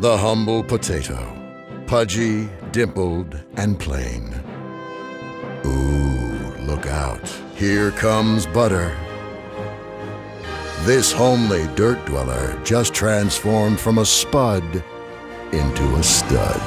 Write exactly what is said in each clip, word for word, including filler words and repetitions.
The humble potato. Pudgy, dimpled, and plain. Ooh, look out. Here comes butter. This homely dirt dweller just transformed from a spud into a stud.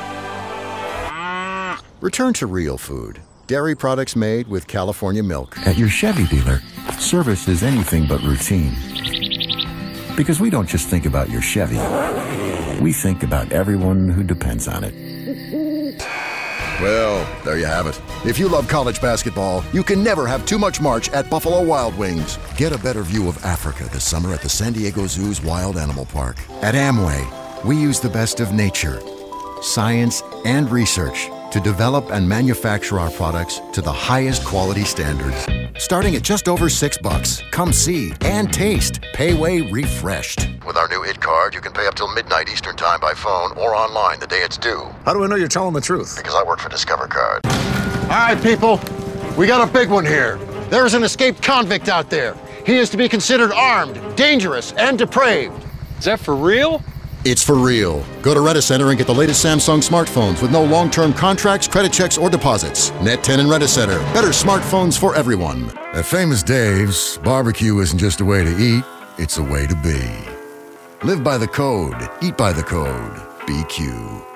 Return to real food. Dairy products made with California milk. At your Chevy dealer, service is anything but routine. Because we don't just think about your Chevy. We think about everyone who depends on it. Well, there you have it. If you love college basketball, you can never have too much March at Buffalo Wild Wings. Get a better view of Africa this summer at the San Diego Zoo's Wild Animal Park. At Amway, we use the best of nature, science, and research to develop and manufacture our products to the highest quality standards. Starting at just over six bucks. Come see and taste Payway Refreshed. With our new I T card, you can pay up till midnight Eastern Time by phone or online the day it's due. How do I know you're telling the truth? Because I work for Discover Card. All right, people, we got a big one here. There is an escaped convict out there. He is to be considered armed, dangerous, and depraved. Is that for real? It's for real. Go to Rent-A-Center and get the latest Samsung smartphones with no long-term contracts, credit checks, or deposits. Net ten and Rent-A-Center. Better smartphones for everyone. At Famous Dave's, barbecue isn't just a way to eat, it's a way to be. Live by the code. Eat by the code. B Q.